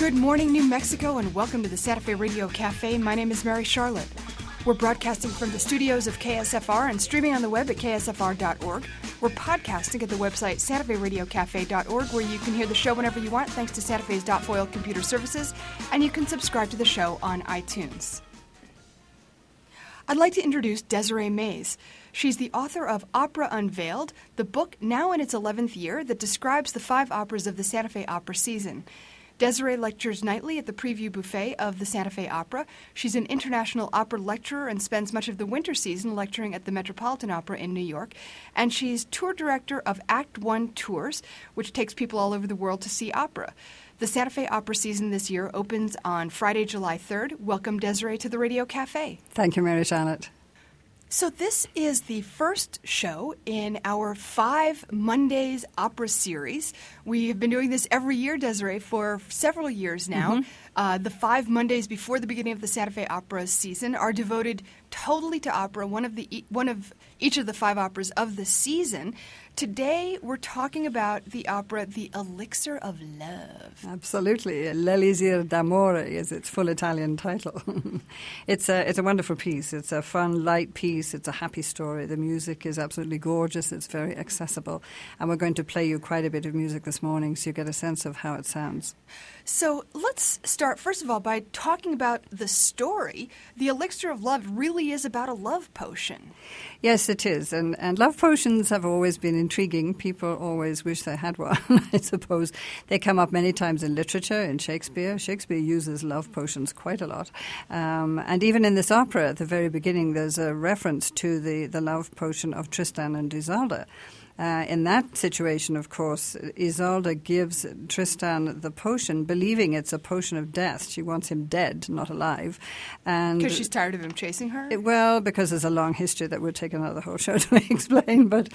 Good morning, New Mexico, and welcome to the Santa Fe Radio Cafe. My name is Mary Charlotte. We're broadcasting from the studios of KSFR and streaming on the web at ksfr.org. We're podcasting at the website santaferadiocafe.org, where you can hear the show whenever you want, thanks to Santa Fe's .foil computer services, and you can subscribe to the show on iTunes. I'd like to introduce Desiree Mays. She's the author of Opera Unveiled, the book now in its 11th year that describes the 5 operas of the Santa Fe opera season. Desiree lectures nightly at the Preview Buffet of the Santa Fe Opera. She's an international opera lecturer and spends much of the winter season lecturing at the Metropolitan Opera in New York. And she's tour director of Act One Tours, which takes people all over the world to see opera. The Santa Fe Opera season this year opens on Friday, July 3rd. Welcome, Desiree, to the Radio Cafe. Thank you, Mary Charlotte. So this is the first show in our 5 Mondays opera series. We have been doing this every year, Desiree, for several years now. The 5 Mondays before the beginning of the Santa Fe Opera season are devoted totally to opera, one of each of the 5 operas of the season. Today, we're talking about the opera The Elixir of Love. Absolutely. L'Elisir d'Amore is its full Italian title. It's a wonderful piece. It's a fun, light piece. It's a happy story. The music is absolutely gorgeous. It's very accessible. And we're going to play you quite a bit of music this morning so you get a sense of how it sounds. So let's start, first of all, by talking about the story. The Elixir of Love really is about a love potion. Yes, it is. And love potions have always been intriguing. People always wish they had one, I suppose. They come up many times in literature, in Shakespeare. Shakespeare uses love potions quite a lot. And even in this opera, at the very beginning, there's a reference to the love potion of Tristan and Isolde. In that situation, of course, Isolde gives Tristan the potion, believing it's a potion of death. She wants him dead, not alive. Because she's tired of him chasing her? Well, because there's a long history that would take another whole show to explain. But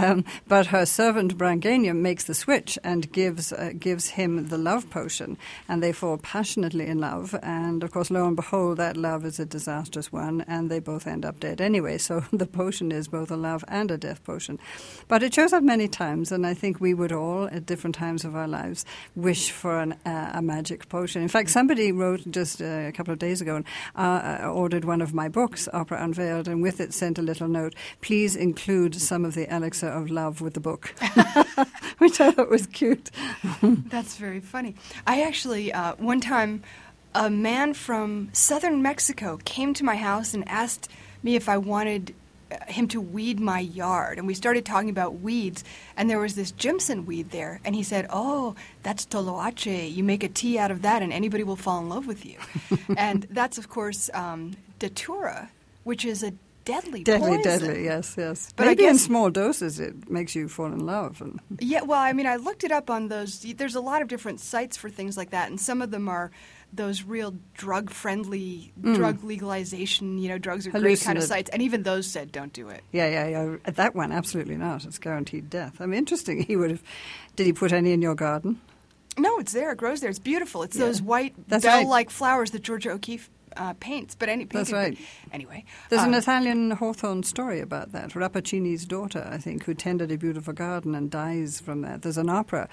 her servant Brangæna makes the switch and gives him the love potion, and they fall passionately in love. And, of course, lo and behold, that love is a disastrous one, and they both end up dead anyway. So the potion is both a love and a death potion. But it shows up many times, and I think we would all, at different times of our lives, wish for a magic potion. In fact, somebody wrote just a couple of days ago and ordered one of my books, Opera Unveiled, and with it sent a little note, please include some of the elixir of love with the book, which I thought was cute. That's very funny. I actually, one time, a man from southern Mexico came to my house and asked me if I wanted him to weed my yard, and we started talking about weeds, and there was this Jimson weed there, and he said, "Oh, that's toloache. You make a tea out of that, and anybody will fall in love with you." And that's, of course, datura, which is a deadly poison. Deadly, yes. But maybe I guess, in small doses it makes you fall in love. Yeah, well, I mean, I looked it up on those. There's a lot of different sites for things like that, and some of them are those real drug-friendly, drug legalization, drugs are great kind of sites. And even those said, don't do it. Yeah. That one, absolutely not. It's guaranteed death. I mean, interesting. Did he put any in your garden? No, it's there. It grows there. It's beautiful. It's those white bell-like flowers that Georgia O'Keeffe paints. But that's right. Anyway. There's an Italian Hawthorne story about that. Rappaccini's daughter, I think, who tended a beautiful garden and dies from that. There's an opera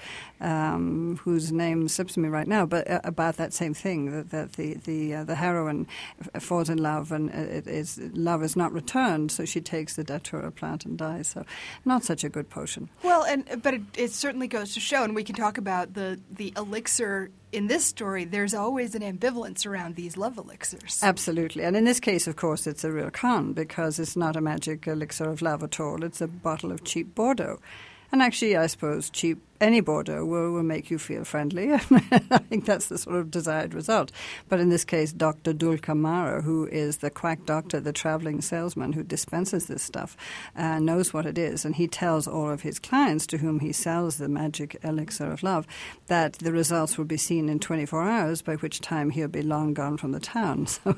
whose name slips me right now, but about that same thing, that the heroine falls in love and love is not returned, so she takes the datura plant and dies. So not such a good potion. Well, but it certainly goes to show, and we can talk about the elixir. In this story, there's always an ambivalence around these love elixirs. Absolutely. And in this case, of course, it's a real con because it's not a magic elixir of love at all. It's a bottle of cheap Bordeaux. And actually, I suppose any Bordeaux will make you feel friendly. I think that's the sort of desired result. But in this case, Dr. Dulcamara, who is the quack doctor, the traveling salesman who dispenses this stuff, knows what it is. And he tells all of his clients to whom he sells the magic elixir of love that the results will be seen in 24 hours, by which time he'll be long gone from the town. So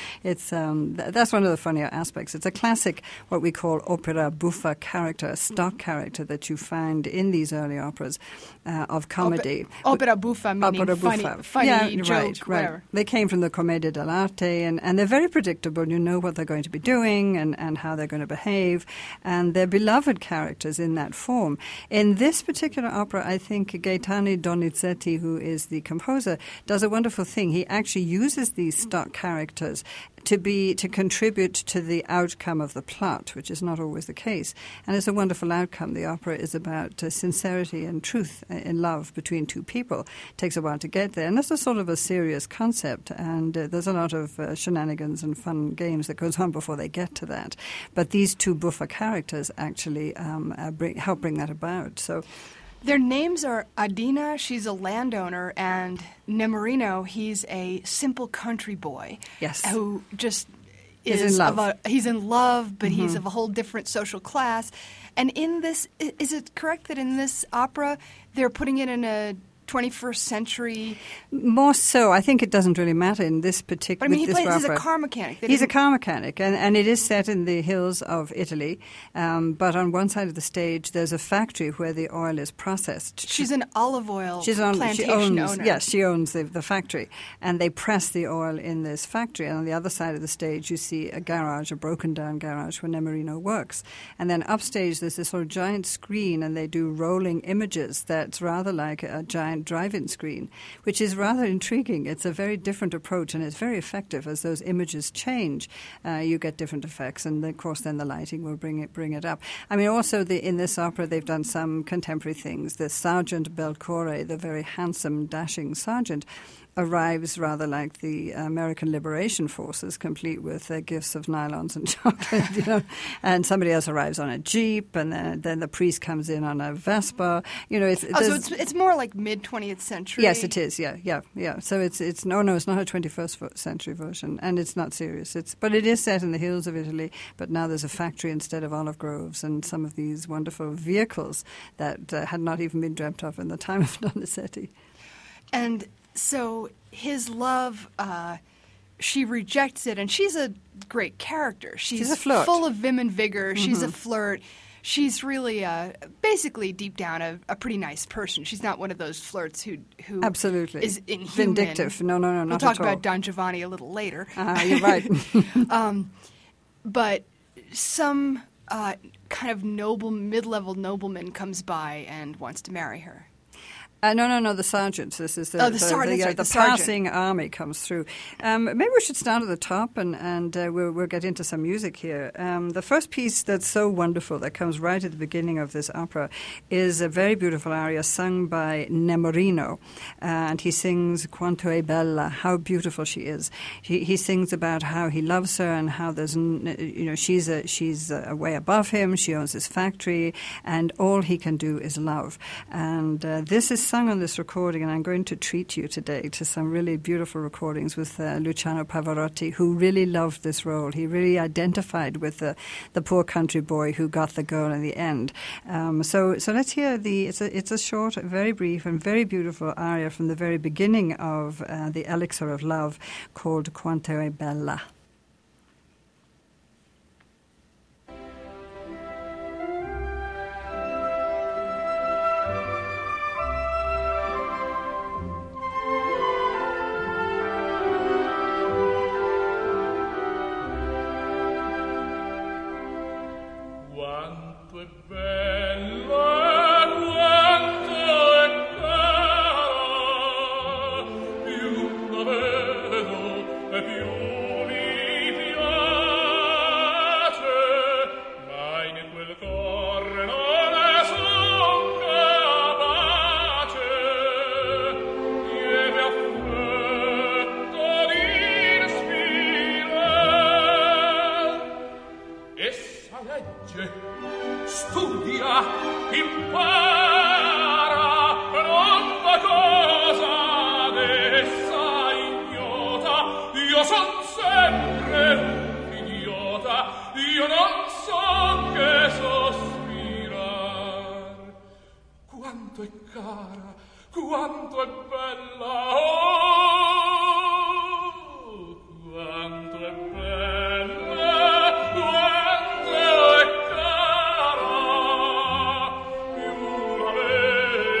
that's one of the funnier aspects. It's a classic, what we call opera buffa character, a stock character that you find in these early operas. operas of comedy. Opera buffa, meaning Opera funny, buffa. funny joke, right. whatever. They came from the Commedia dell'arte, and they're very predictable. You know what they're going to be doing and how they're going to behave, and they're beloved characters in that form. In this particular opera, I think Gaetano Donizetti, who is the composer, does a wonderful thing. He actually uses these stock characters to contribute to the outcome of the plot, which is not always the case. And it's a wonderful outcome. The opera is about sincerity and truth in love between two people. It takes a while to get there. And that's a sort of a serious concept. And there's a lot of shenanigans and fun games that goes on before they get to that. But these two buffa characters actually help bring that about. So their names are Adina, she's a landowner, and Nemorino, he's a simple country boy. Yes. Who just is is in love. he's in love, but he's of a whole different social class. And in this, is it correct that in this opera they're putting it in a 21st century? More so. I think it doesn't really matter in this particular. But I mean, he's a car mechanic. He's a car mechanic, and it is set in the hills of Italy. But on one side of the stage, there's a factory where the oil is processed. She's an olive oil plantation she owns, owner. Yes, she owns the factory, and they press the oil in this factory. And on the other side of the stage, you see a garage, a broken-down garage where Nemorino works. And then upstage, there's this sort of giant screen, and they do rolling images that's rather like a giant drive-in screen, which is rather intriguing. It's a very different approach, and it's very effective. As those images change, you get different effects, and of course then the lighting will bring it up. I mean, also in this opera they've done some contemporary things. The Sergeant Belcore, the very handsome, dashing sergeant, arrives rather like the American Liberation Forces, complete with gifts of nylons and chocolate, and somebody else arrives on a Jeep, and then the priest comes in on a Vespa. So it's more like mid-20th century. Yes, it is. Yeah. So it's not a 21st century version, and it's not serious. But it is set in the hills of Italy. But now there's a factory instead of olive groves, and some of these wonderful vehicles that had not even been dreamt of in the time of Donizetti. And so his love, she rejects it, and she's a great character. She's a flirt. Full of vim and vigor. Mm-hmm. She's a flirt. She's really, basically, deep down, a pretty nice person. She's not one of those flirts who absolutely is inhuman. Vindictive. No, not at all. We'll talk about Don Giovanni a little later. You're right. But some kind of mid-level nobleman comes by and wants to marry her. No, the sergeants. This is the sergeant. passing army comes through. Maybe we should start at the top, and we'll get into some music here. The first piece that's so wonderful that comes right at the beginning of this opera is a very beautiful aria sung by Nemorino, and he sings "Quanto è bella," how beautiful she is. He sings about how he loves her and how there's she's way above him. She owns his factory, and all he can do is love. And this is sung on this recording, and I'm going to treat you today to some really beautiful recordings with Luciano Pavarotti, who really loved this role. He really identified with the poor country boy who got the girl in the end. So let's hear it's a short, very brief, and very beautiful aria from the very beginning of the Elixir of Love called Quanto è bella. Studia, impara, non da cosa d'essa ignota. Io son sempre un idiota, io non so che sospirar. Quanto è cara, quanto è bella, oh, quanto è bella, quanto è cara, più la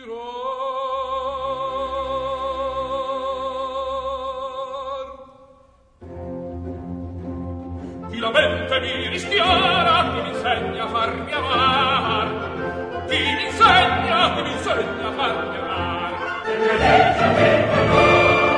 Chi la mente mi rischiara, chi mi insegna a farmi amar, chi mi insegna a farmi amar. Chi mi insegna.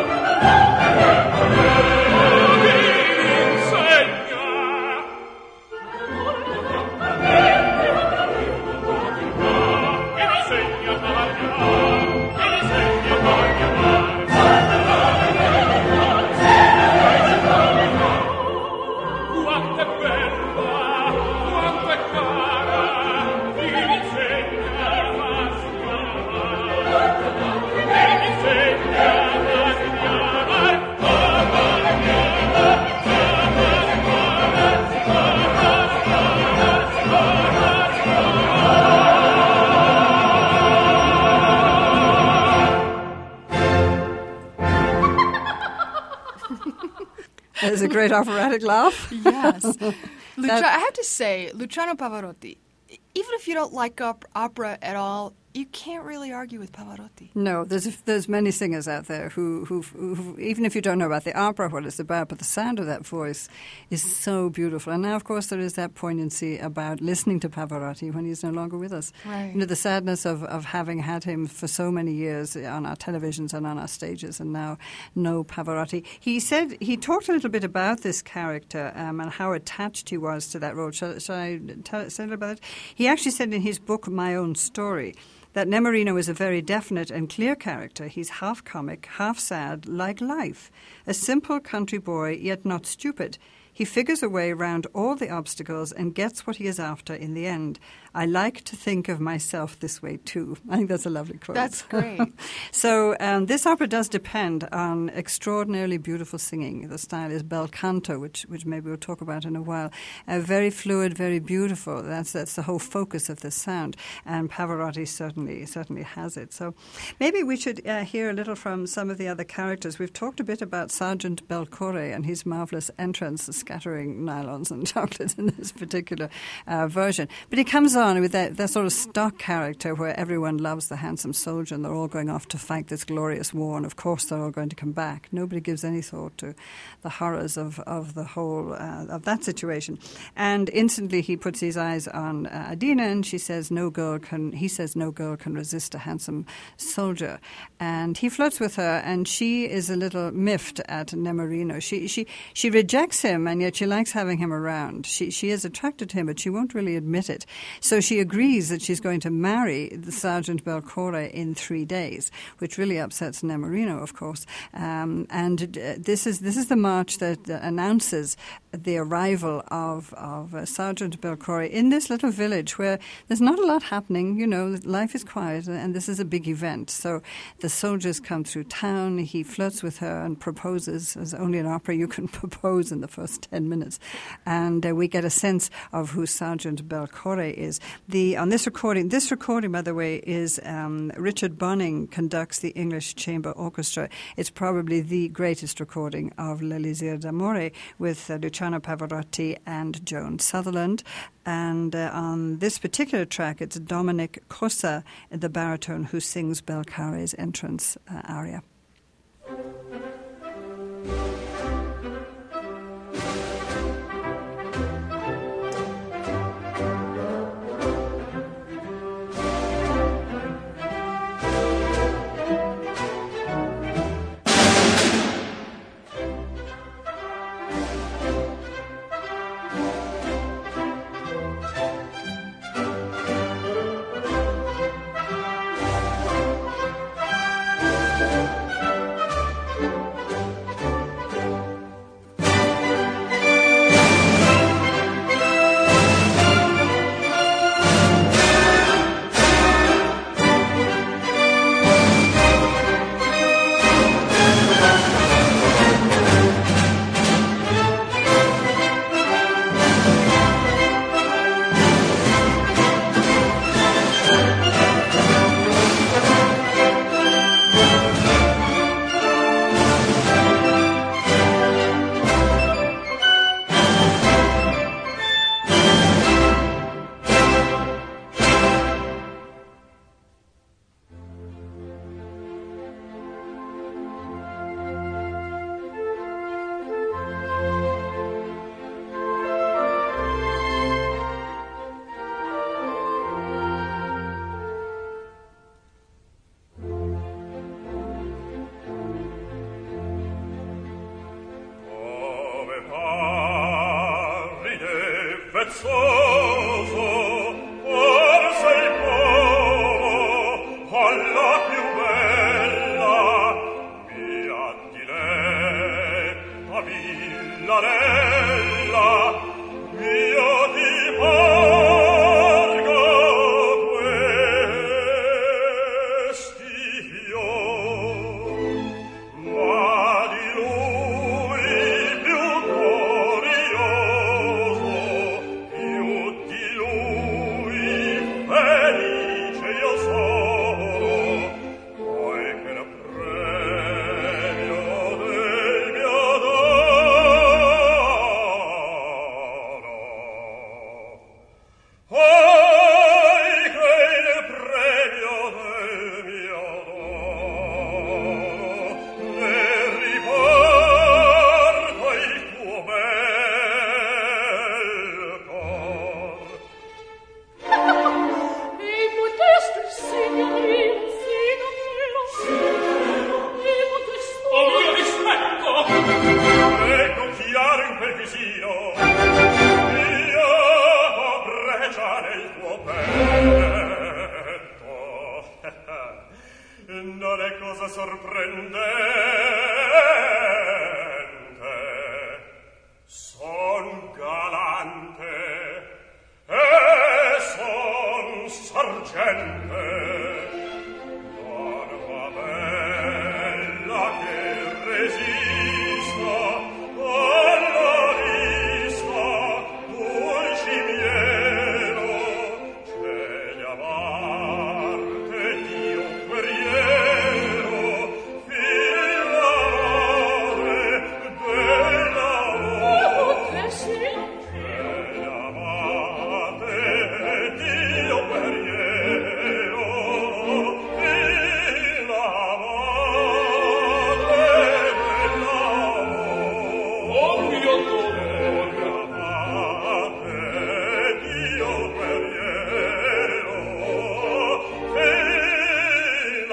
There's a great operatic laugh. Yes. I have to say, Luciano Pavarotti, even if you don't like opera at all, you can't really argue with Pavarotti. No, there's many singers out there who even if you don't know about the opera, what it's about, but the sound of that voice is so beautiful. And now, of course, there is that poignancy about listening to Pavarotti when he's no longer with us. Right. You know, the sadness of having had him for so many years on our televisions and on our stages, and now no Pavarotti. He talked a little bit about this character and how attached he was to that role. Shall I say a little about it? He actually said in his book, My Own Story, that Nemorino is a very definite and clear character. He's half comic, half sad, like life. A simple country boy, yet not stupid. He figures a way around all the obstacles and gets what he is after in the end. I like to think of myself this way too. I think that's a lovely quote. That's great. So this opera does depend on extraordinarily beautiful singing. The style is bel canto, which maybe we'll talk about in a while. Very fluid, very beautiful. That's the whole focus of the sound. And Pavarotti certainly has it. So maybe we should hear a little from some of the other characters. We've talked a bit about Sergeant Belcore and his marvellous entrance, scattering nylons and chocolates in this particular version. But he comes on with that sort of stock character where everyone loves the handsome soldier and they're all going off to fight this glorious war, and of course they're all going to come back. Nobody gives any thought to the horrors of the whole of that situation. And instantly he puts his eyes on Adina, and he says no girl can resist a handsome soldier. And he flirts with her, and she is a little miffed at Nemorino. She rejects him, and yet she likes having him around. She is attracted to him, but she won't really admit it. So she agrees that she's going to marry the Sergeant Belcore in 3 days, which really upsets Nemorino, of course. This is the march that announces the arrival of Sergeant Belcore in this little village where there's not a lot happening. You know, life is quiet, and this is a big event. So the soldiers come through town. He flirts with her and proposes, as only in opera you can propose in the first 10 minutes. And we get a sense of who Sergeant Belcore is. On this recording, by the way, is Richard Bonning conducts the English Chamber Orchestra. It's probably the greatest recording of L'Elisir d'Amore with Luciano Pavarotti and Joan Sutherland. And on this particular track, it's Dominic Cossa, the baritone, who sings Belcare's entrance aria. non è cosa sorprendente. Son galante e son sargente. L'arma bella che resista alla vista d'un cimiero. C'è di amarte Dio guerriero, fin l'amore dell'amore. C'è di amarte Dio guerriero, fin l'amore dell'amore. Oh mio Dio, amate Dio guerriero, fin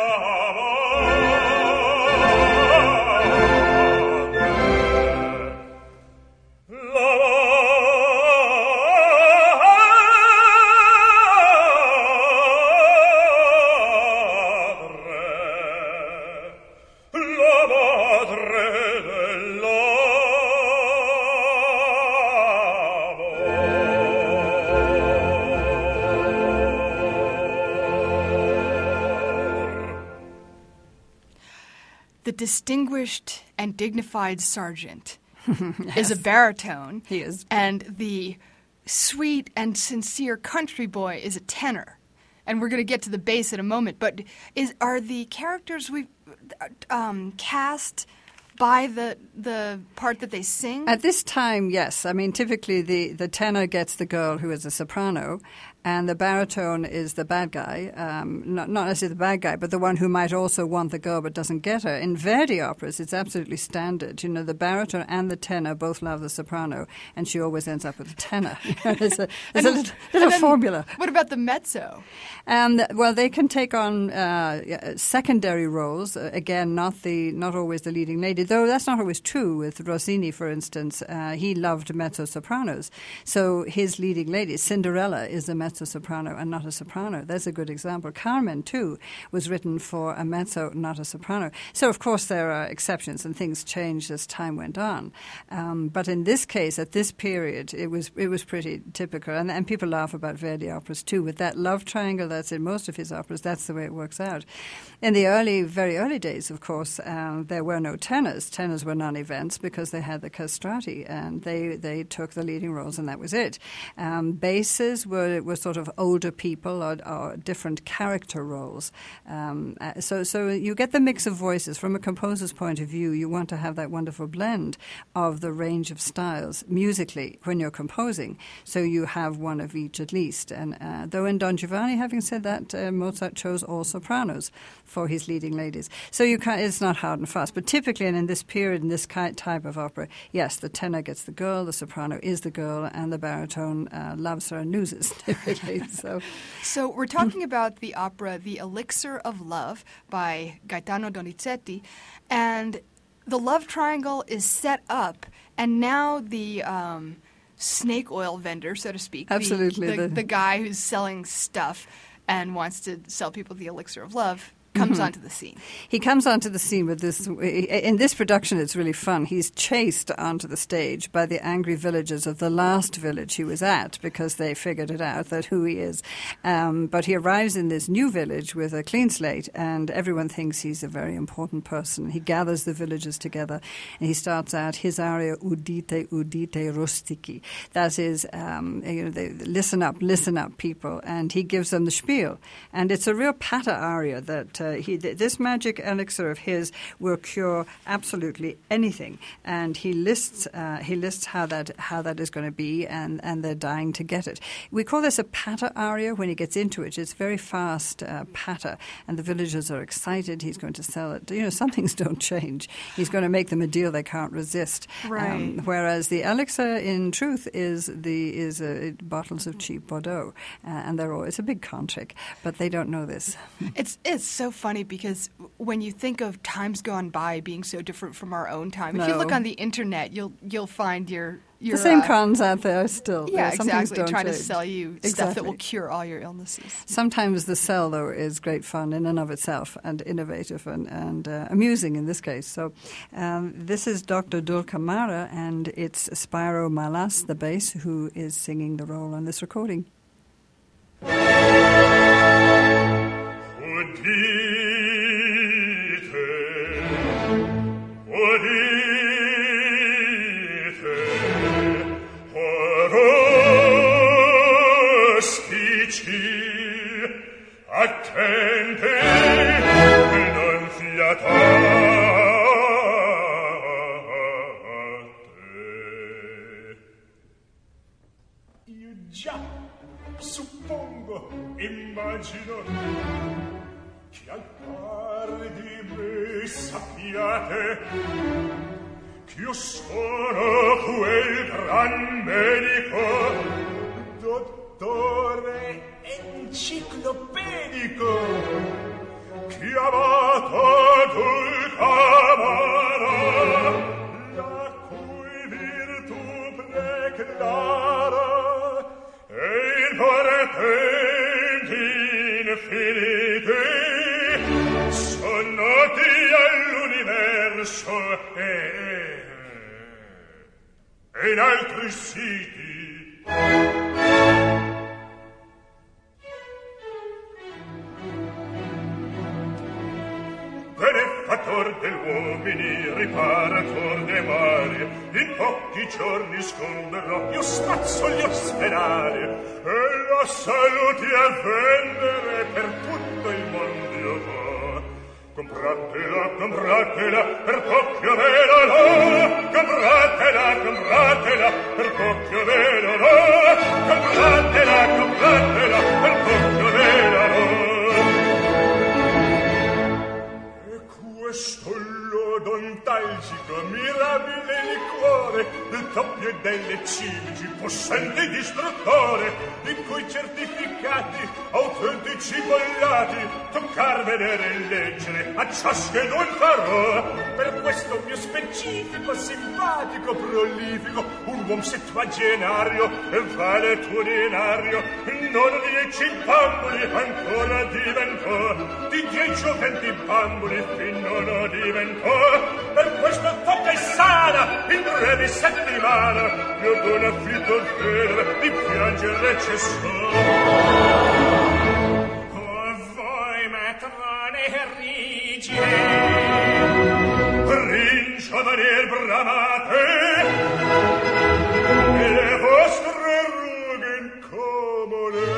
la madre dell'amor. The distinguished and dignified sergeant is a baritone. He is. And the sweet and sincere country boy is a tenor. And we're going to get to the bass in a moment. But are the characters we've cast by the part that they sing? At this time, yes. I mean, typically the tenor gets the girl who is a soprano, and the baritone is the bad guy. Not necessarily the bad guy, but the one who might also want the girl but doesn't get her. In Verdi operas, it's absolutely standard. You know, the baritone and the tenor both love the soprano, and she always ends up with the tenor. There's a little formula. What about the mezzo? Well, they can take on secondary roles. Again, not always the leading lady. Though that's not always true. With Rossini, for instance, he loved mezzo-sopranos. So his leading lady, Cinderella, is a mezzo-soprano and not a soprano. That's a good example. Carmen, too, was written for a mezzo, not a soprano. So, of course, there are exceptions and things changed as time went on. But in this case, at this period, it was pretty typical. And people laugh about Verdi operas, too. With that love triangle that's in most of his operas, that's the way it works out. In the very early days, of course, there were no tenors. Tenors were non-events because they had the castrati, and they took the leading roles, and that was it. Basses were sort of older people or different character roles. So you get the mix of voices. From a composer's point of view, you want to have that wonderful blend of the range of styles musically when you're composing. So you have one of each at least. And though in Don Giovanni, having said that, Mozart chose all sopranos for his leading ladies. So it's not hard and fast. But typically, and in this period, in this type of opera, yes, the tenor gets the girl, the soprano is the girl, and the baritone loves her and loses, typically. So we're talking about the opera The Elixir of Love by Gaetano Donizetti, and the love triangle is set up, and now the snake oil vendor, so to speak, absolutely, the guy who's selling stuff and wants to sell people the elixir of love, comes onto the scene. He comes onto the scene with this. In this production, it's really fun. He's chased onto the stage by the angry villagers of the last village he was at because they figured it out that who he is. But he arrives in this new village with a clean slate, and everyone thinks he's a very important person. He gathers the villagers together, and he starts out his aria "Udite, udite, rustici." That is, listen up, people, and he gives them the spiel, and it's a real patter aria that. This magic elixir of his will cure absolutely anything, and he lists how that is going to be, and they're dying to get it. We call this a patter aria. When he gets into it, it's very fast patter, and the villagers are excited. He's going to sell it. Some things don't change. He's going to make them a deal they can't resist. Right. Whereas the elixir, in truth, is bottles of cheap Bordeaux, and it's a big con trick, but they don't know this. It's so funny because when you think of times gone by being so different from our own time, if you look on the internet, you'll find your your... The same cons out there still. Yeah, Some things exactly. don't Trying to change. sell you stuff that will cure all your illnesses. Sometimes the sell, though, is great fun in and of itself and innovative and amusing in this case. So this is Dr. Dulka Mara, and it's Spyro Malas, the bass, who is singing the role on this recording. Attende e non fiatate. Io già suppongo, immagino, che al par di me sappiate che io sono quel gran medico, dottore enciclopedico, chiamato Dulcamara, la cui virtù preclara e in portenti infiniti sono noti all'universo e in altri siti. Benefattor degli uomini, riparator dei mali, in pochi giorni sgomberò, io spazzolio sperare, e la salute a vendere per tutto il mondo. Compratela, compratela, per poco vero no, compratela, compratela, per poco vero no, compratela, compratela, per poco vero no. Questo l'odontalgico, mirabile liquore, il doppio delle cimici, possente distruttore, di cui certificati, autentici bollati, toccar vedere e leggere, a ciasche non farò. Per questo mio specifico, simpatico, prolifico, un uom settuagenario e valetudinario, non 10 bamboli ancora diventò, di 10 gioventi bamboli fino non diventò. Per questo tocca e sana, in breve settimana, io d'un affitto vero di piangere cessò. Oh, voi matrone rigide, ringiovanir bramate, e le vostre rughe incomode,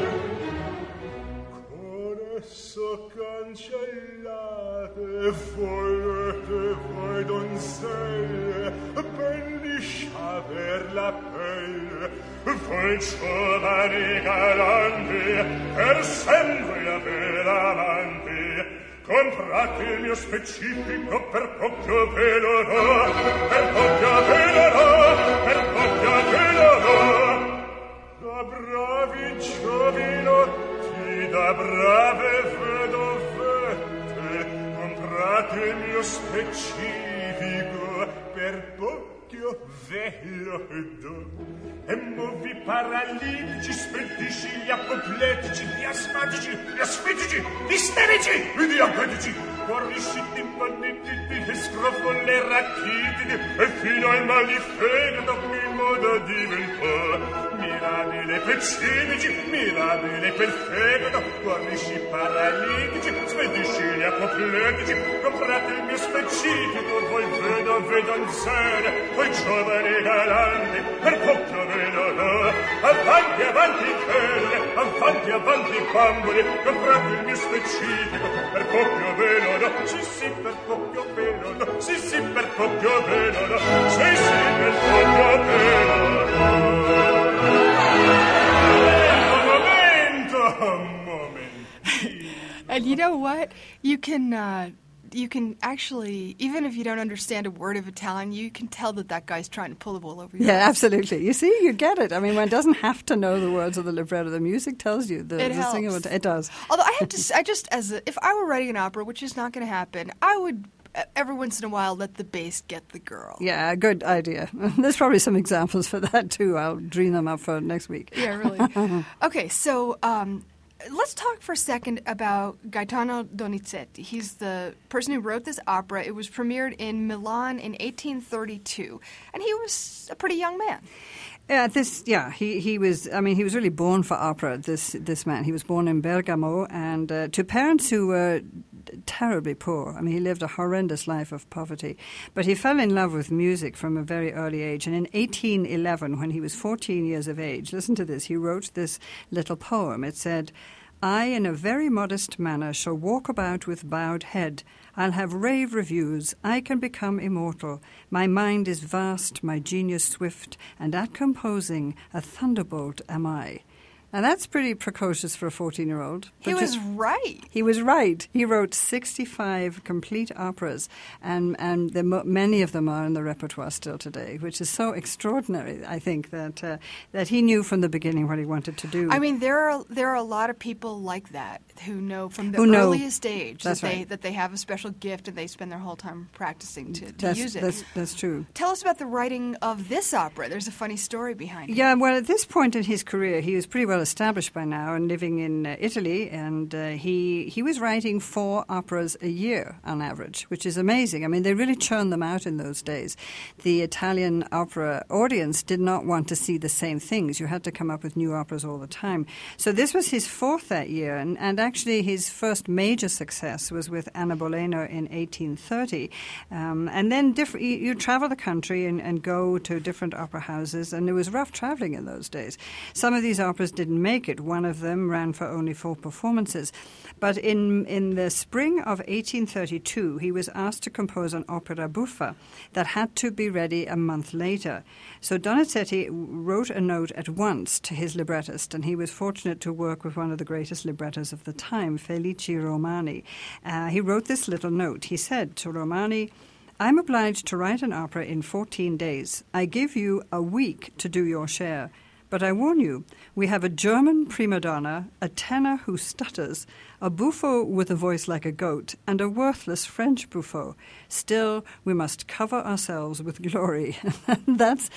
con esso cancellate, volete voi donzelle, belliscia per la pelle, voi giovani galanti, per sempre aver amanti. Comprate il mio specifico per poco ve lo do, per poco ve lo do, per poco ve lo do. Da bravi giovinotti, da brave vedovette, comprate il mio specifico per poco ve lo do. E movi paralitici, spedisci, gli apopletici, gli asmatici, gli asfitici, gli isterici, gli diabetici, corrisciti, imbandititi, e scrofolle rachitidi, e fino al mal di fegato in modo diventò. Mirabile per cimici, mirabile per fegato, corrisci paralitici, spedisci gli apopletici, comprate il mio specifico, voi vedove donzelle, voi giovani galanti, per poco ve lo do. Avanti, avanti, belle, avanti, avanti, bamboli, comprate il mio specifico, per poco ve lo do. Sì, sì, per poco ve lo do. Sì, sì, per poco ve lo do. Sì, sì, per poco ve lo do. Un momento. And you know what? You can actually, even if you don't understand a word of Italian, you can tell that guy's trying to pull the wool over your eyes. Yeah, absolutely. You see, you get it. I mean, one doesn't have to know the words of the libretto. The music tells you. The singer, it does. Although I have to, if I were writing an opera, which is not going to happen, I would every once in a while, let the bass get the girl. Yeah, good idea. There's probably some examples for that too. I'll dream them up for next week. Yeah, really. Okay, so let's talk for a second about Gaetano Donizetti. He's the person who wrote this opera. It was premiered in Milan in 1832, and he was a pretty young man. He was. I mean, he was really born for opera. This man. He was born in Bergamo, and to parents who were terribly poor. I mean, he lived a horrendous life of poverty, but he fell in love with music from a very early age. And in 1811, when he was 14 years of age, listen to this. He wrote this little poem. It said, "I, in a very modest manner, shall walk about with bowed head. I'll have rave reviews. I can become immortal. My mind is vast, my genius swift, and at composing a thunderbolt am I." Now, that's pretty precocious for a 14-year-old. He was right. He was right. He wrote 65 complete operas, and many of them are in the repertoire still today, which is so extraordinary, I think, that he knew from the beginning what he wanted to do. I mean, there are a lot of people like that who know from the earliest age that they have a special gift and they spend their whole time practicing to use it. That's true. Tell us about the writing of this opera. There's a funny story behind it. Yeah, well, at this point in his career, he was pretty well established by now and living in Italy, and he was writing 4 operas a year on average, which is amazing. I mean, they really churned them out in those days. The Italian opera audience did not want to see the same things. You had to come up with new operas all the time. So this was his 4th that year, and actually his first major success was with Anna Bolena in 1830. And then you travel the country and go to different opera houses, and it was rough traveling in those days. Some of these operas didn't make it. One of them ran for only 4 performances. But in the spring of 1832, he was asked to compose an opera buffa that had to be ready a month later. So Donizetti wrote a note at once to his librettist, and he was fortunate to work with one of the greatest librettos of the time, Felice Romani. He wrote this little note. He said to Romani, "I'm obliged to write an opera in 14 days. I give you a week to do your share. But I warn you, we have a German prima donna, a tenor who stutters, a buffo with a voice like a goat, and a worthless French buffo. Still, we must cover ourselves with glory." That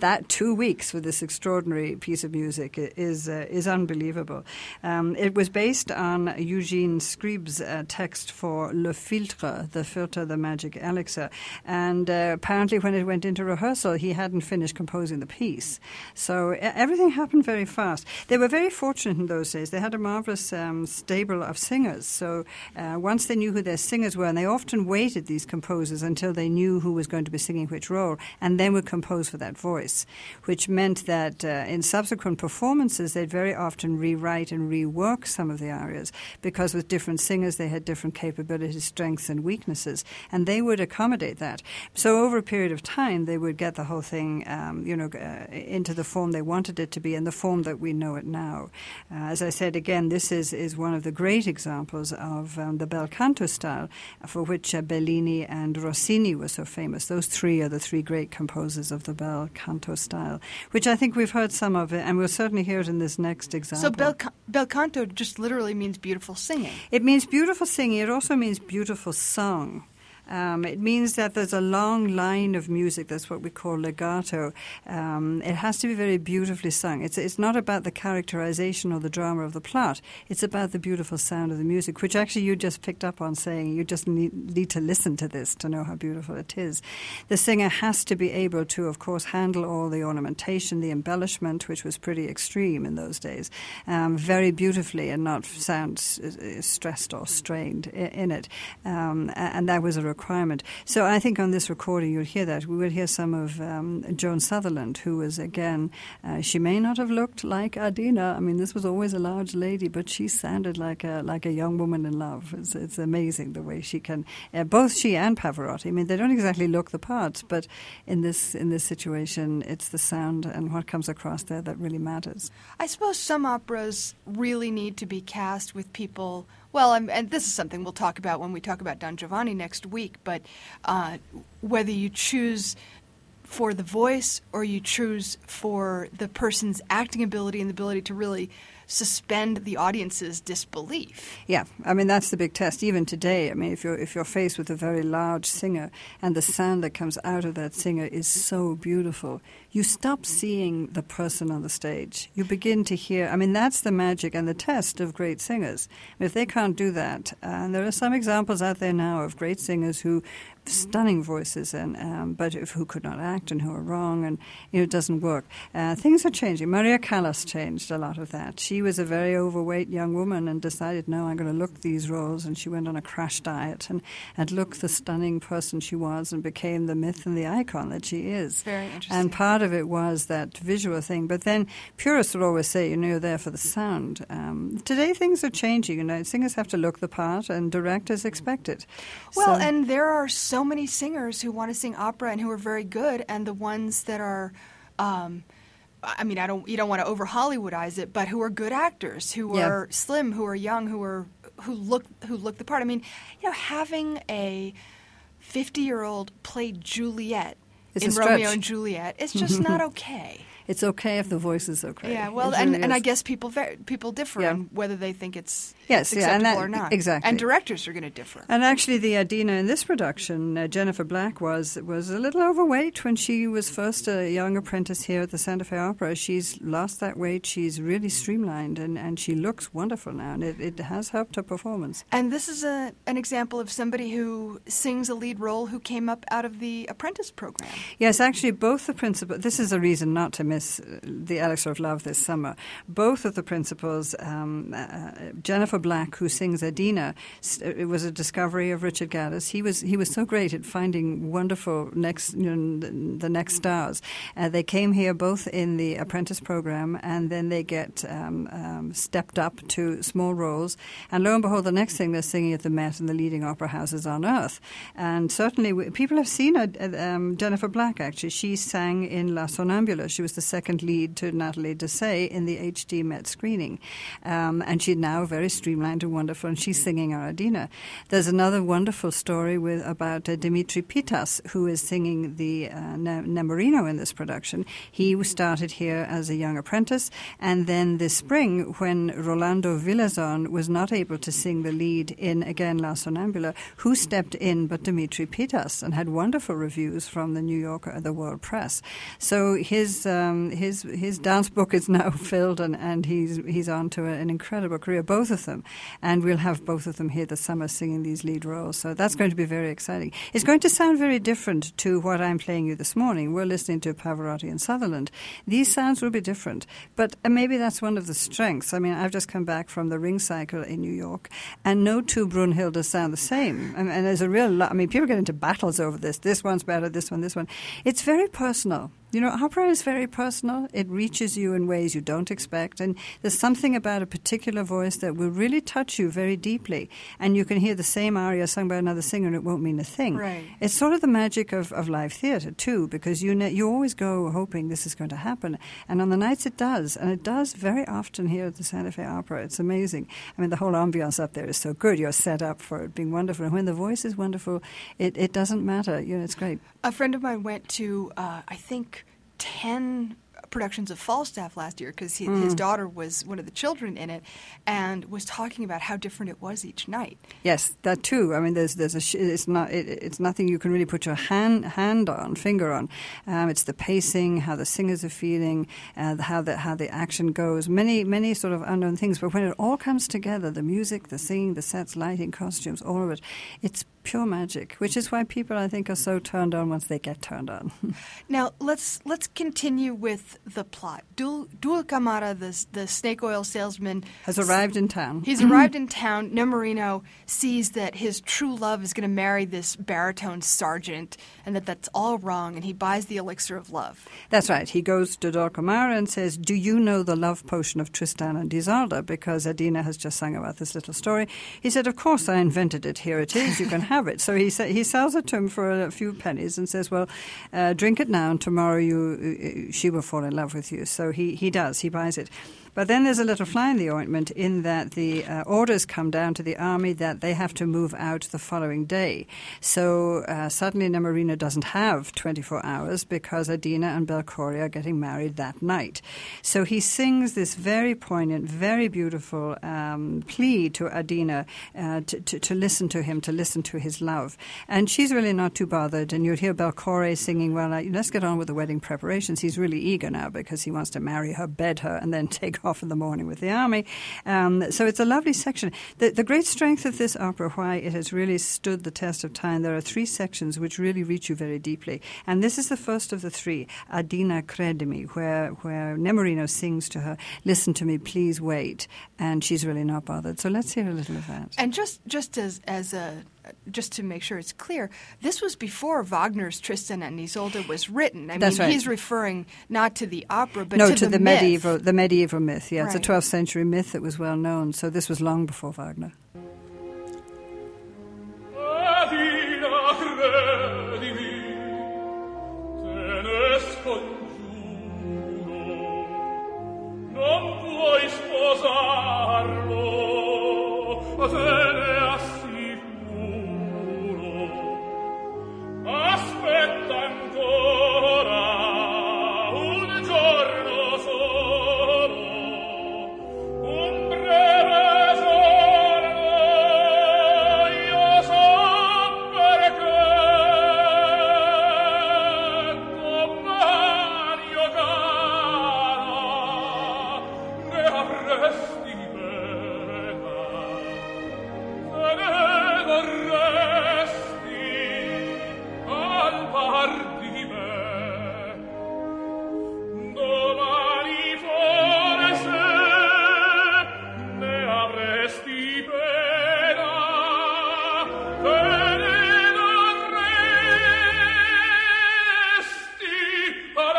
2 weeks for this extraordinary piece of music is unbelievable. It was based on Eugene Scrib's text for Le Filtre, the magic elixir. And apparently when it went into rehearsal, he hadn't finished composing the piece. So everything happened very fast. They were very fortunate in those days. They had a marvelous stable of singers. So once they knew who their singers were, and they often waited, these composers, until they knew who was going to be singing which role, and then would compose for that voice, which meant that in subsequent performances, they'd very often rewrite and rework some of the arias, because with different singers, they had different capabilities, strengths, and weaknesses, and they would accommodate that. So over a period of time, they would get the whole thing into the form they wanted it to be, and the form that we know it now. As I said, again, this is one of the great examples of the bel canto style, for which Bellini and Rossini were so famous. Those 3 are the 3 great composers of the bel canto style, which I think we've heard some of it, and we'll certainly hear it in this next example. So bel canto just literally means beautiful singing. It means beautiful singing. It also means beautiful song. It means that there's a long line of music. That's what we call legato. It has to be very beautifully sung. It's not about the characterization or the drama of the plot. It's about the beautiful sound of the music, which actually you just picked up on saying you just need to listen to this to know how beautiful it is. The singer has to be able to, of course, handle all the ornamentation, the embellishment, which was pretty extreme in those days, very beautifully and not sound stressed or strained in it. And that was a requirement. So I think on this recording you'll hear that. We will hear some of Joan Sutherland, who was, again, she may not have looked like Adina. I mean, this was always a large lady, but she sounded like a young woman in love. It's amazing the way she can, both she and Pavarotti. I mean, they don't exactly look the parts, but in this situation, it's the sound and what comes across there that really matters. I suppose some operas really need to be cast with people. Well, and this is something we'll talk about when we talk about Don Giovanni next week, but whether you choose for the voice or you choose for the person's acting ability and the ability to really suspend the audience's disbelief. Yeah, I mean, that's the big test. Even today, I mean, if you're faced with a very large singer and the sound that comes out of that singer is so beautiful, you stop seeing the person on the stage. You begin to hear, I mean, that's the magic and the test of great singers. If they can't do that, and there are some examples out there now of great singers who stunning voices, but who could not act and who are wrong, and it doesn't work. Things are changing. Maria Callas changed a lot of that. She was a very overweight young woman and decided, no, I'm going to look these roles, and she went on a crash diet and looked the stunning person she was and became the myth and the icon that she is. Very interesting. And part of it was that visual thing. But then purists would always say, you're there for the sound. Today things are changing. Singers have to look the part, and directors expect it. Well, and there are so many singers who want to sing opera and who are very good, and the ones that are, you don't want to over Hollywoodize it, but who are good actors, who are slim, who are young, who look the part. I mean, having a 50-year-old play Juliet in Romeo and Juliet, it's just not okay. It's okay if the voice is okay. Yeah, well, and I guess people differ in whether they think it's acceptable or not. Exactly. And directors are going to differ. And actually, the Adina in this production, Jennifer Black, was a little overweight when she was first a young apprentice here at the Santa Fe Opera. She's lost that weight. She's really streamlined, and she looks wonderful now, and it has helped her performance. And this is an example of somebody who sings a lead role who came up out of the apprentice program. Yes, actually, both the principals, this is a reason not to miss the Elixir of Love this summer. Both of the principals, Jennifer Black, who sings Adina, it was a discovery of Richard Gaddis. He was so great at finding wonderful the next stars. They came here both in the apprentice program, and then they get stepped up to small roles. And lo and behold, the next thing they're singing at the Met and the leading opera houses on earth. And certainly people have seen Jennifer Black, actually. She sang in La Sonnambula. She was the second lead to Nathalie Dessay in the HD Met screening. And she's now very streamlined and wonderful, and she's singing our Adina. There's another wonderful story about Dimitri Pitas, who is singing the Nemorino in this production. He started here as a young apprentice, and then this spring, when Rolando Villazon was not able to sing the lead in, again, La Sonnambula, who stepped in but Dimitri Pitas, and had wonderful reviews from the New Yorker, the World Press. So his dance book is now filled, and he's on to an incredible career, both of them. And we'll have both of them here this summer singing these lead roles. So that's going to be very exciting. It's going to sound very different to what I'm playing you this morning. We're listening to Pavarotti and Sutherland. These sounds will be different. But maybe that's one of the strengths. I mean, I've just come back from the Ring Cycle in New York, and no two Brunhildes sound the same. And there's a real lot. I mean, people get into battles over this. This one's better, this one. It's very personal. Opera is very personal. It reaches you in ways you don't expect. And there's something about a particular voice that will really touch you very deeply. And you can hear the same aria sung by another singer and it won't mean a thing. Right. It's sort of the magic of live theatre, too, because you always go hoping this is going to happen. And on the nights it does. And it does very often here at the Santa Fe Opera. It's amazing. I mean, the whole ambiance up there is so good. You're set up for it being wonderful. And when the voice is wonderful, it doesn't matter. It's great. A friend of mine went to, I think, 10 productions of Falstaff last year because his daughter was one of the children in it, and was talking about how different it was each night. Yes, that too. I mean, it's nothing you can really put your finger on. It's the pacing, how the singers are feeling, how the action goes. Many sort of unknown things. But when it all comes together, the music, the singing, the sets, lighting, costumes, all of it, it's pure magic, which is why people, I think, are so turned on once they get turned on. Now, let's continue with the plot. Dulcamara, the snake oil salesman, has arrived in town. He's arrived in town. Nemorino sees that his true love is going to marry this baritone sergeant, and that's all wrong, and he buys the elixir of love. That's right. He goes to Dulcamara and says, "Do you know the love potion of Tristan and Isolde?" Because Adina has just sung about this little story. He said, "Of course I invented it. Here it is. You can have it." So he sells it to him for a few pennies and says, "Well, drink it now, and tomorrow she will fall in love with you." So he does. He buys it. But then there's a little fly in the ointment in that the orders come down to the army that they have to move out the following day. So suddenly Nemorino doesn't have 24 hours because Adina and Belcoria are getting married that night. So he sings this very poignant, very beautiful plea to Adina to listen to him, to listen to his love. And she's really not too bothered. And you'll hear Belcore singing, well, let's get on with the wedding preparations. He's really eager now because he wants to marry her, bed her, and then take off in the morning with the army. So it's a lovely section. The great strength of this opera, why it has really stood the test of time, there are 3 sections which really reach you very deeply. And this is the first of the 3, Adina Credimi, where Nemorino sings to her, listen to me, please wait. And she's really not bothered. So let's hear a little of that. And just to make sure it's clear, this was before Wagner's Tristan and Isolde was written. I mean, right. He's referring not to the opera, but to the myth. medieval myth. Yeah, right. It's a 12th century myth that was well known. So this was long before Wagner. Non puoi sposarlo, te ne assicuro. Aspetta ancora un giorno solo, un breve giorno, io so perché. Domani, o cara, ne avresti pena, te ne vorresti al par di me. Domani forse ne avresti pena, te ne vorresti al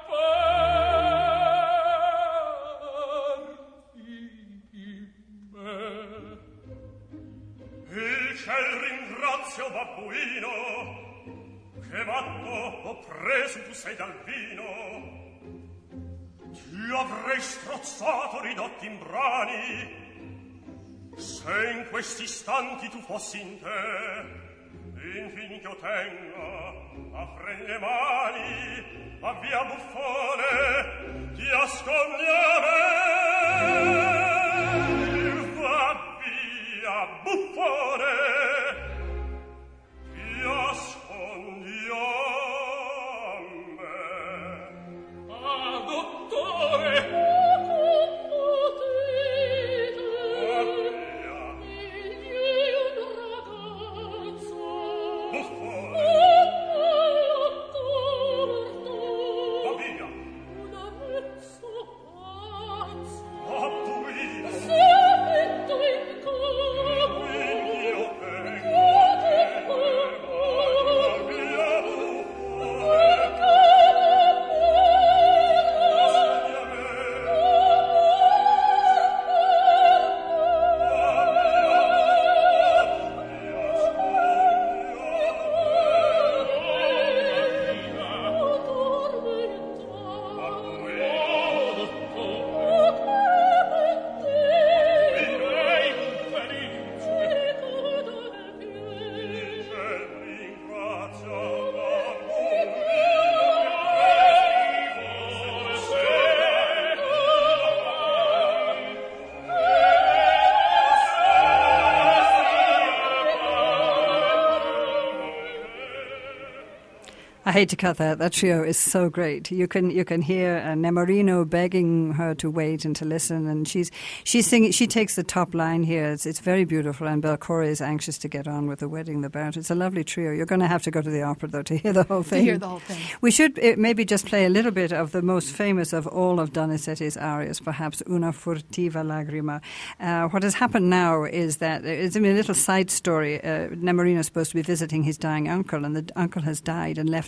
il ciel ringrazio babbuino, che matto ho preso tu sei dal vino. Ti avrei strozzato ridotti in brani, se in questi istanti tu fossi in te. Infin che io tenga a le mani, ma via buffone, ti ascondi a me. Va via buffone, ti ascondi a me. Ah, dottore, I hate to cut that. That trio is so great. You can hear Nemorino begging her to wait and to listen, and she's singing. She takes the top line here. It's very beautiful, and Belcore is anxious to get on with the wedding. It's a lovely trio. You're going to have to go to the opera though to hear the whole thing. To hear the whole thing. We should maybe just play a little bit of the most famous of all of Donizetti's arias, perhaps Una furtiva lagrima. What has happened now is that it's a little side story. Nemorino is supposed to be visiting his dying uncle, and the uncle has died and left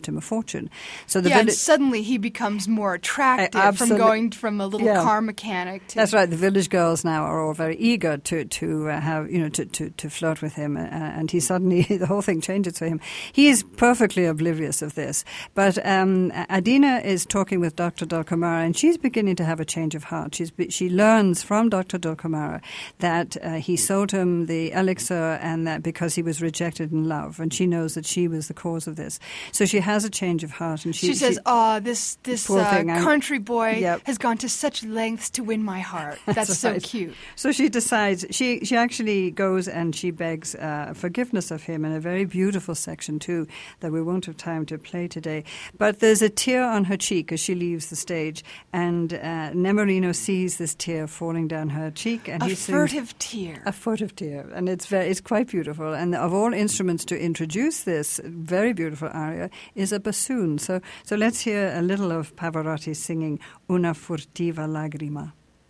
left him a fortune. So and suddenly he becomes more attractive from going from a little car mechanic to... That's right. The village girls now are all very eager to have, to flirt with him, and he suddenly, the whole thing changes for him. He is perfectly oblivious of this. But Adina is talking with Dr. Dulcamara, and she's beginning to have a change of heart. She learns from Dr. Dulcamara that he sold him the elixir and that because he was rejected in love, and she knows that she was the cause of this. So she has a change of heart, and she says, this country boy has gone to such lengths to win my heart. That's so cute. So she decides, she actually goes and she begs forgiveness of him in a very beautiful section too that we won't have time to play today. But there's a tear on her cheek as she leaves the stage, and Nemorino sees this tear falling down her cheek, and he sings, a furtive tear, and it's quite beautiful. And of all instruments to introduce this very beautiful aria is a bassoon. So let's hear a little of Pavarotti singing Una furtiva lagrima.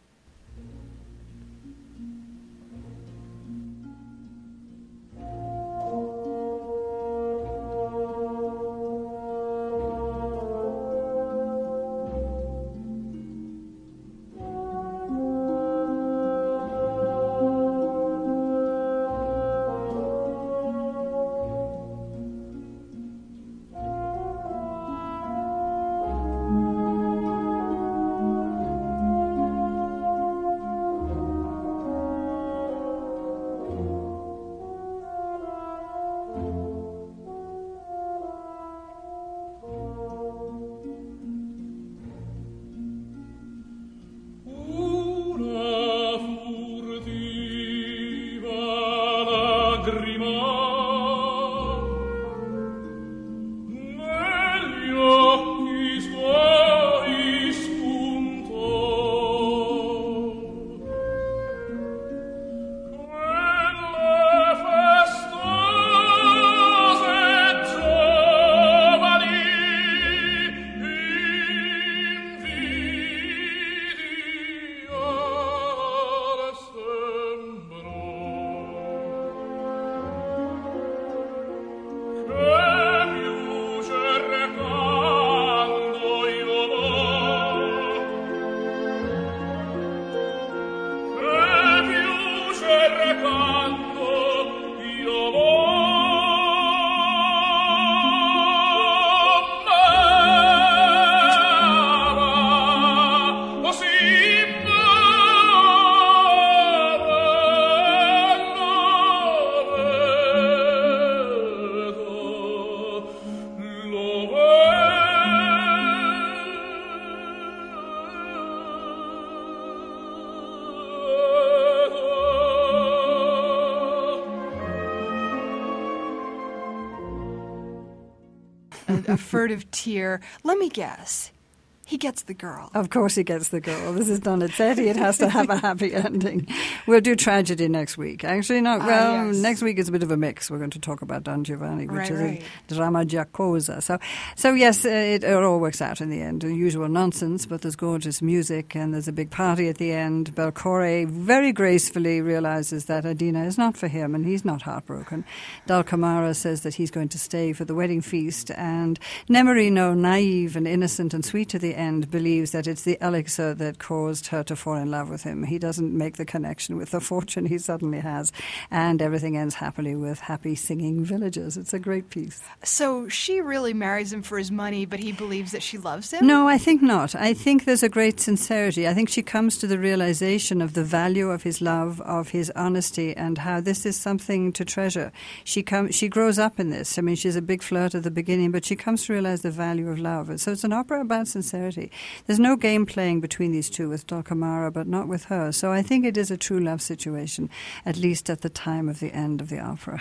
A furtive tear. Let me guess. He gets the girl. Of course he gets the girl. This is Donizetti. It has to have a happy ending. We'll do tragedy next week. Actually, next week is a bit of a mix. We're going to talk about Don Giovanni, which is a drama giacosa. So yes, it all works out in the end. The usual nonsense, but there's gorgeous music and there's a big party at the end. Belcore very gracefully realizes that Adina is not for him and he's not heartbroken. Dulcamara says that he's going to stay for the wedding feast, and Nemorino, naive and innocent and sweet to the end, believes that it's the elixir that caused her to fall in love with him. He doesn't make the connection with the fortune he suddenly has, and everything ends happily with happy singing villagers. It's a great piece. So she really marries him for his money, but he believes that she loves him? No, I think not. I think there's a great sincerity. I think she comes to the realization of the value of his love, of his honesty, and how this is something to treasure. She grows up in this. I mean, she's a big flirt at the beginning, but she comes to realize the value of love. So it's an opera about sincerity. There's no game playing between these two with Dulcamara, but not with her. So I think it is a true love situation, at least at the time of the end of the opera.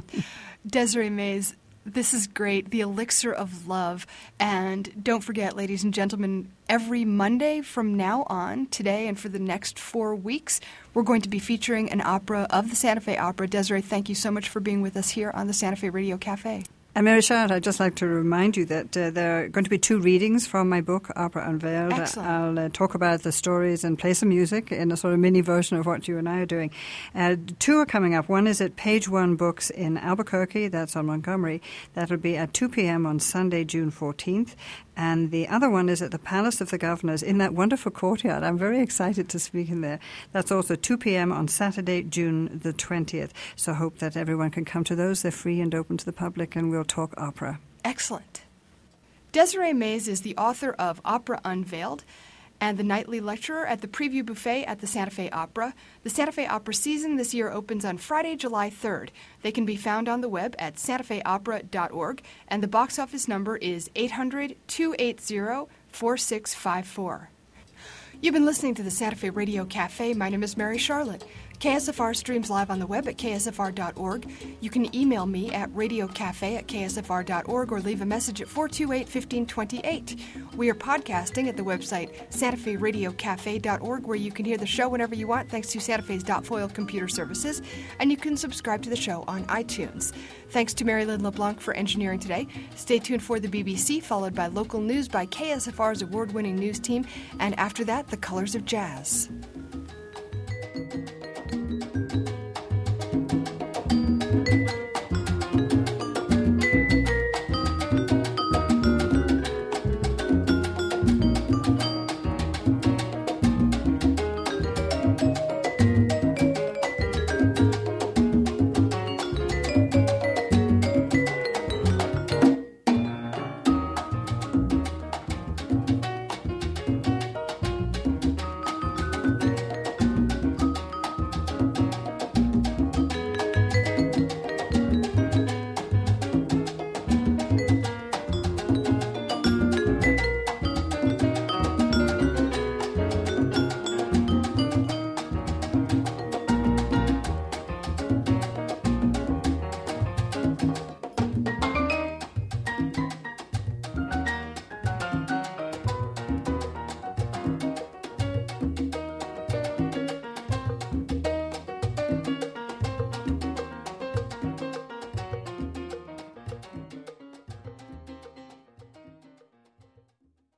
Desiree Mays, this is great. The Elixir of Love. And don't forget, ladies and gentlemen, every Monday from now on, today and for the next 4 weeks, we're going to be featuring an opera of the Santa Fe Opera. Desiree, thank you so much for being with us here on the Santa Fe Radio Cafe. And Mary Charlotte, I'd just like to remind you that there are going to be 2 readings from my book, Opera Unveiled. Excellent. I'll talk about the stories and play some music in a sort of mini version of what you and I are doing. 2 are coming up. One is at Page One Books in Albuquerque, that's on Montgomery. That'll be at 2 p.m. on Sunday, June 14th. And the other one is at the Palace of the Governors in that wonderful courtyard. I'm very excited to speak in there. That's also 2 p.m. on Saturday, June the 20th. So I hope that everyone can come to those. They're free and open to the public, and we'll talk opera. Excellent. Desiree Mays is the author of Opera Unveiled and the nightly lecturer at the Preview Buffet at the Santa Fe Opera. The Santa Fe Opera season this year opens on Friday, July 3rd. They can be found on the web at santafeopera.org, and the box office number is 800-280-4654. You've been listening to the Santa Fe Radio Cafe. My name is Mary Charlotte. KSFR streams live on the web at ksfr.org. You can email me at radiocafe@ksfr.org or leave a message at 428-1528. We are podcasting at the website santaferadiocafe.org, where you can hear the show whenever you want thanks to Santa Fe's .foil computer services, and you can subscribe to the show on iTunes. Thanks to Mary Lynn LeBlanc for engineering today. Stay tuned for the BBC, followed by local news by KSFR's award-winning news team, and after that, the Colors of Jazz.